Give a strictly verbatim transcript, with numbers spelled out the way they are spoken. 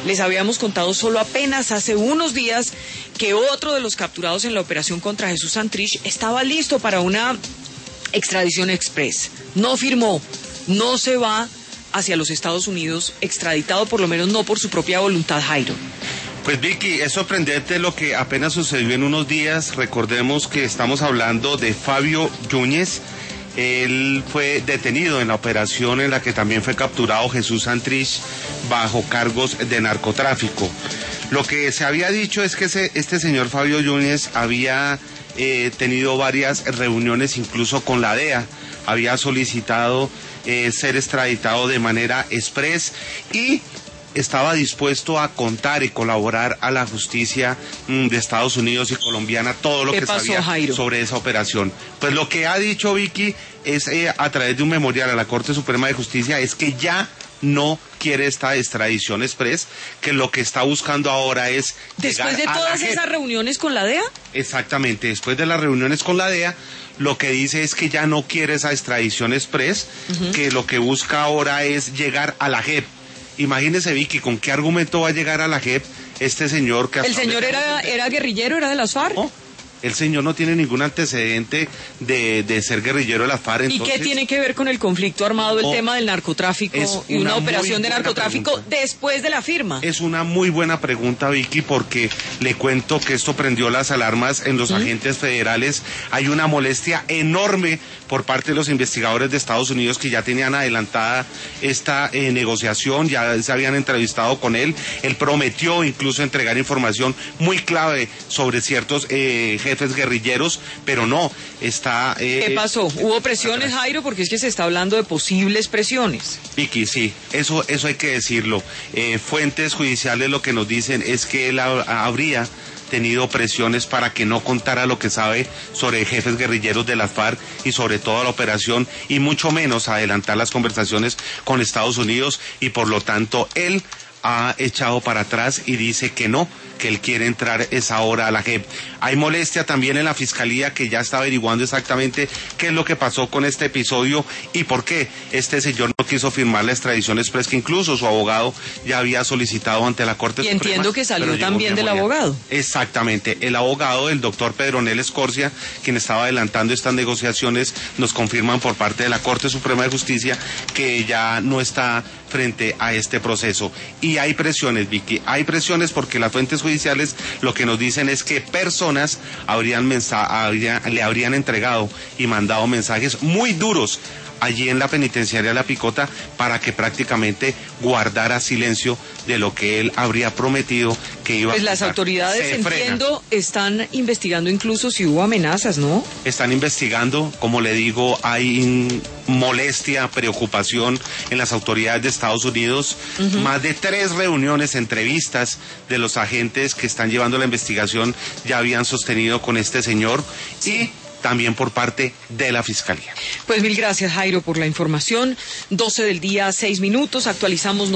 Les habíamos contado solo apenas hace unos días que otro de los capturados en la operación contra Jesús Santrich estaba listo para una extradición express. No firmó, no se va hacia los Estados Unidos extraditado, por lo menos no por su propia voluntad, Jairo. Pues Vicky, es sorprendente lo que apenas sucedió en unos días. Recordemos que estamos hablando de Fabio Yúñez. Él fue detenido en la operación en la que también fue capturado Jesús Santrich bajo cargos de narcotráfico. Lo que se había dicho es que ese, este señor Fabio Yúñez había eh, tenido varias reuniones incluso con la D E A, había solicitado eh, ser extraditado de manera express y estaba dispuesto a contar y colaborar a la justicia mmm, de Estados Unidos y colombiana todo lo que pasó, sabía Jairo? sobre esa operación. Pues lo que ha dicho Vicky es eh, a través de un memorial a la Corte Suprema de Justicia es que ya no quiere esta extradición express, que lo que está buscando ahora es después de todas esas reuniones con la D E A. Exactamente, después de las reuniones con la D E A, lo que dice es que ya no quiere esa extradición express, uh-huh. que lo que busca ahora es llegar a la J E P. Imagínese, Vicky, ¿con qué argumento va a llegar a la J E P este señor que... ¿El señor era, era guerrillero, era de las FARC? No, el señor no tiene ningún antecedente de, de ser guerrillero de las FARC. Entonces, ¿y qué tiene que ver con el conflicto armado, el oh, tema del narcotráfico y una, una operación de narcotráfico pregunta. después de la firma? Es una muy buena pregunta, Vicky, porque le cuento que esto prendió las alarmas en los ¿Mm? agentes federales. Hay una molestia enorme por parte de los investigadores de Estados Unidos que ya tenían adelantada esta eh, negociación, ya se habían entrevistado con él. Él prometió incluso entregar información muy clave sobre ciertos eh, jefes guerrilleros, pero no, está... Eh, ¿Qué pasó? ¿Hubo presiones, Jairo? Porque es que se está hablando de posibles presiones. Vicky, sí, eso, eso hay que decirlo. Eh, fuentes judiciales lo que nos dicen es que él ha, habría tenido presiones para que no contara lo que sabe sobre jefes guerrilleros de las FARC y sobre toda la operación, y mucho menos adelantar las conversaciones con Estados Unidos, y por lo tanto él ha echado para atrás y dice que no, que él quiere entrar esa hora a la J E P. Hay molestia también en la Fiscalía, que ya está averiguando exactamente qué es lo que pasó con este episodio y por qué este señor no quiso firmar la extradición express, que incluso su abogado ya había solicitado ante la Corte Suprema. Y entiendo que salió también del abogado. Exactamente, el abogado, el doctor Pedronel Escorcia, quien estaba adelantando estas negociaciones, nos confirman por parte de la Corte Suprema de Justicia que ya no está frente a este proceso. Y hay presiones, Vicky, hay presiones porque las fuentes judiciales lo que nos dicen es que personas habrían mensa- habría, le habrían entregado y mandado mensajes muy duros allí en la penitenciaria de La Picota para que prácticamente guardara silencio de lo que él habría prometido que iba pues a... Pues las autoridades, entiendo, están investigando incluso si hubo amenazas, ¿no? Están investigando, como le digo, hay molestia, preocupación en las autoridades de Estados Unidos. Uh-huh. Más de tres reuniones, entrevistas de los agentes que están llevando la investigación ya habían sostenido con este señor y también por parte de la Fiscalía. Pues mil gracias, Jairo, por la información. doce del día, seis minutos, actualizamos